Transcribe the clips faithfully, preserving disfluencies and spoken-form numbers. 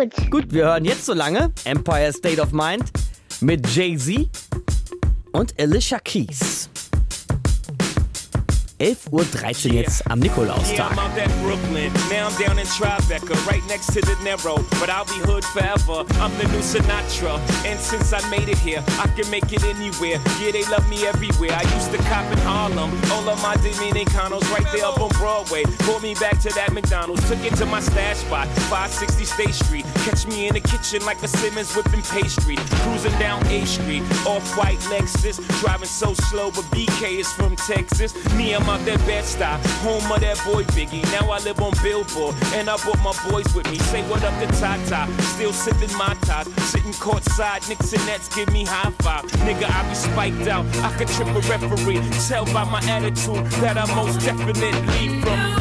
gut. Gut, wir hören jetzt so lange Empire State of Mind mit Jay-Z und Alicia Keys. elf Uhr dreizehn jetzt am Nikolaustag. Yeah, I'm out at Brooklyn. Now I'm down in Tribeca, right next to the Narrow. But I'll be hood forever. I'm the new Sinatra. And since I made it here, I can make it anywhere. Yeah, they love me everywhere. I used to cop in Harlem. All of my Dominicanos right there up on Broadway. Pulled me back to that McDonald's. Took it to my stash spot, five sixty State Street. Catch me in the kitchen like a Simmons whipping pastry. Cruising down A Street, off-white Lexus. Driving so slow, but B K is from Texas. Me, I'm out that Bed-Stuy, home of that boy Biggie. Now I live on Billboard, and I brought my boys with me. Say what up to Tata, still sipping my ties. Sitting courtside, Knicks and Nets give me high five. Nigga, I be spiked out, I could trip a referee. Tell by my attitude that I most definitely from.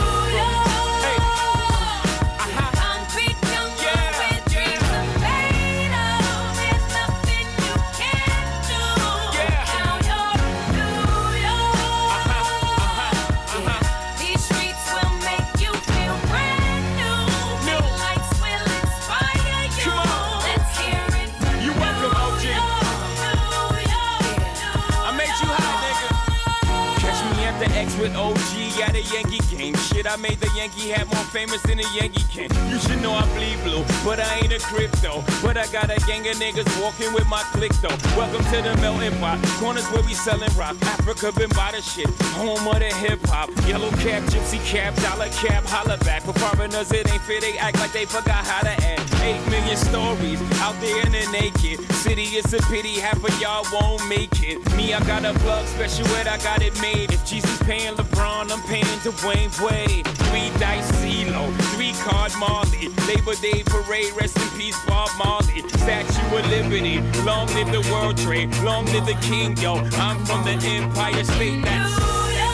With O G at a Yankee game. Shit, I made the Yankee hat more famous than a Yankee can. You should know I bleed blue, but I ain't a crypto. But I got a gang of niggas walking with my click though. Welcome to the melting pot. Corners where we selling rock. Africa been by the shit. Home of the hip hop. Yellow cap, gypsy cap, dollar cap, holla back. For foreigners, it ain't fair. They act like they forgot how to act. Eight million stories out there in the naked city. It's a pity half of y'all won't make it. Me, I got a plug special ed, I got it made. If Jesus paying LeBron, I'm paying Dwayne Wade. Three dice CeeLo, three card Marley. Labor Day parade, rest in peace Bob Marley. Statue of Liberty, long live the World Trade, long live the King, yo. I'm from the Empire State. That's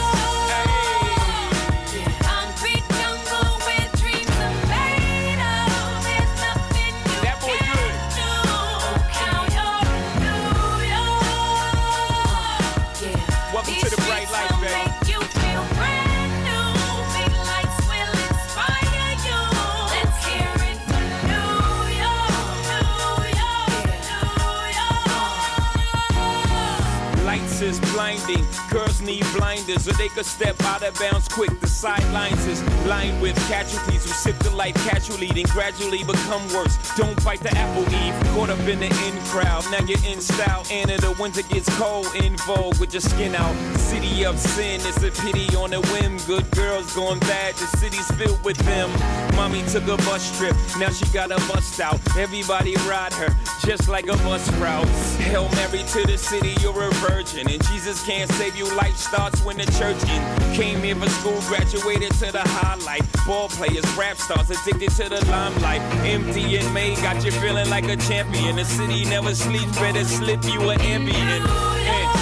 is blinding. Girls need blinders so they could step out of bounds quick. The sidelines is lined with casualties who sip the life casually, then gradually become worse. Don't bite the apple, Eve. Caught up in the in crowd. Now you're in style, and in the winter gets cold. In vogue with your skin out. City of sin, it's a pity on a whim. Good girls going bad, the city's filled with them. Mommy took a bus trip, now she got a bust out. Everybody ride her, just like a bus route. Hail Mary to the city, you're a virgin. And Jesus can't save you, life starts when the church in. Came here for school, graduated to the highlight. Ball players, rap stars, addicted to the limelight. Empty and May got you feeling like a champion. The city never sleeps, better slip you an Ambien. And